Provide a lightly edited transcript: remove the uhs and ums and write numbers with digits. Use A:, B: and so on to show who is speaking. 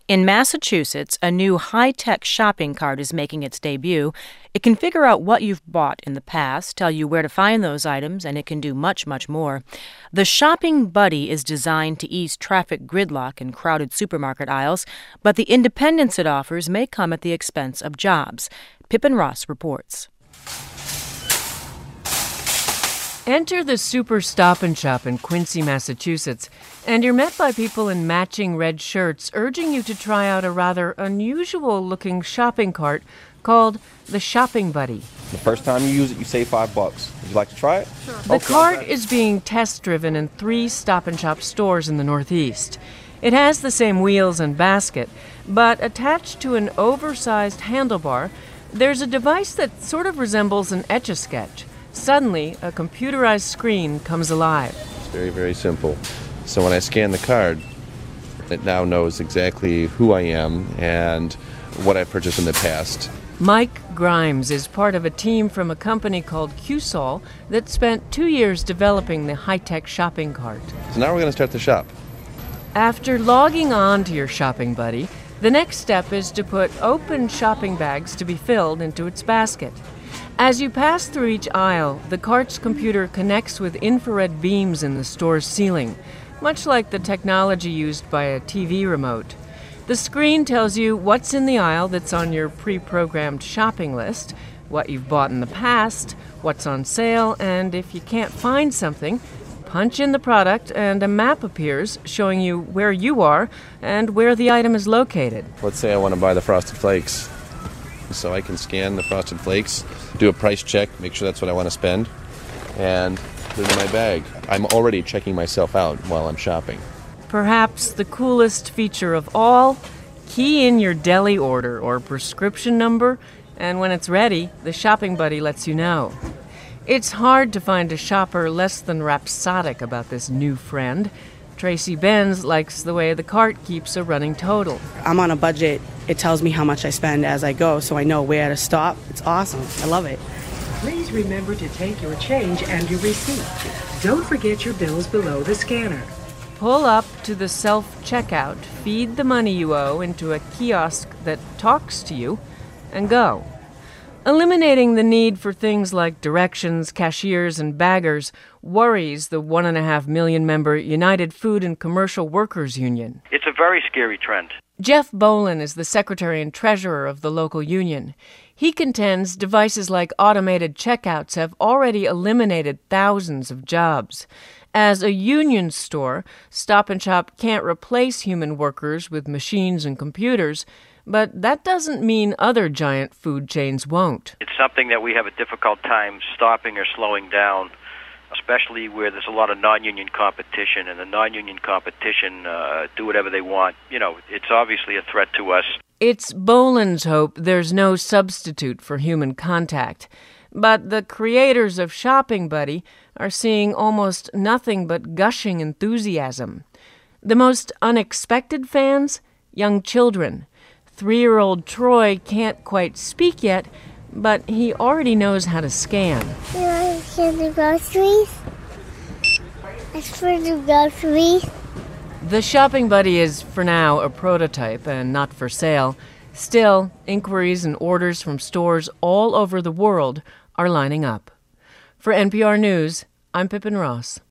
A: In Massachusetts, a new high-tech shopping cart is making its debut. It can figure out what you've bought in the past, tell you where to find those items, and it can do much, much more. The Shopping Buddy is designed to ease traffic gridlock in crowded supermarket aisles, but the independence it offers may come at the expense of jobs. Pippin Ross reports.
B: Enter the Super Stop and Shop in Quincy, Massachusetts, and you're met by people in matching red shirts urging you to try out a rather unusual-looking shopping cart called the Shopping Buddy.
C: The first time you use it, you save $5. Would you like to try it?
B: Sure. The cart is being test-driven in 3 Stop and Shop stores in the Northeast. It has the same wheels and basket, but attached to an oversized handlebar, there's a device that sort of resembles an Etch-a-Sketch. Suddenly, a computerized screen comes alive.
C: It's very, very simple. So when I scan the card, it now knows exactly who I am and what I purchased in the past.
B: Mike Grimes is part of a team from a company called QSOL that spent 2 years developing the high-tech shopping cart.
C: So now we're going to start the shop.
B: After logging on to your Shopping Buddy, the next step is to put open shopping bags to be filled into its basket. As you pass through each aisle, the cart's computer connects with infrared beams in the store's ceiling, much like the technology used by a TV remote. The screen tells you what's in the aisle that's on your pre-programmed shopping list, what you've bought in the past, what's on sale, and if you can't find something, punch in the product and a map appears showing you where you are and where the item is located.
C: Let's say I want to buy the Frosted Flakes. So I can scan the Frosted Flakes, do a price check, make sure that's what I want to spend, and put it in my bag. I'm already checking myself out while I'm shopping.
B: Perhaps the coolest feature of all, key in your deli order or prescription number, and when it's ready, the Shopping Buddy lets you know. It's hard to find a shopper less than rhapsodic about this new friend. Tracy Benz likes the way the cart keeps a running total.
D: I'm on a budget. It tells me how much I spend as I go, so I know where to stop. It's awesome. I love it.
E: Please remember to take your change and your receipt. Don't forget your bills below the scanner.
B: Pull up to the self-checkout, feed the money you owe into a kiosk that talks to you, and go. Eliminating the need for things like directions, cashiers, and baggers worries the 1.5 million member United Food and Commercial Workers Union.
F: It's a very scary trend.
B: Jeff Bolin is the secretary and treasurer of the local union. He contends devices like automated checkouts have already eliminated thousands of jobs. As a union store, Stop and Shop can't replace human workers with machines and computers, but that doesn't mean other giant food chains won't.
F: It's something that we have a difficult time stopping or slowing down, especially where there's a lot of non-union competition, and the non-union competition do whatever they want. You know, it's obviously a threat to us.
B: It's Boland's hope there's no substitute for human contact. But the creators of Shopping Buddy are seeing almost nothing but gushing enthusiasm. The most unexpected fans? Young children. 3-year-old Troy can't quite speak yet, but he already knows how to scan.
G: You want to get the groceries? It's for the groceries.
B: The Shopping Buddy is, for now, a prototype and not for sale. Still, inquiries and orders from stores all over the world are lining up. For NPR News, I'm Pippin Ross.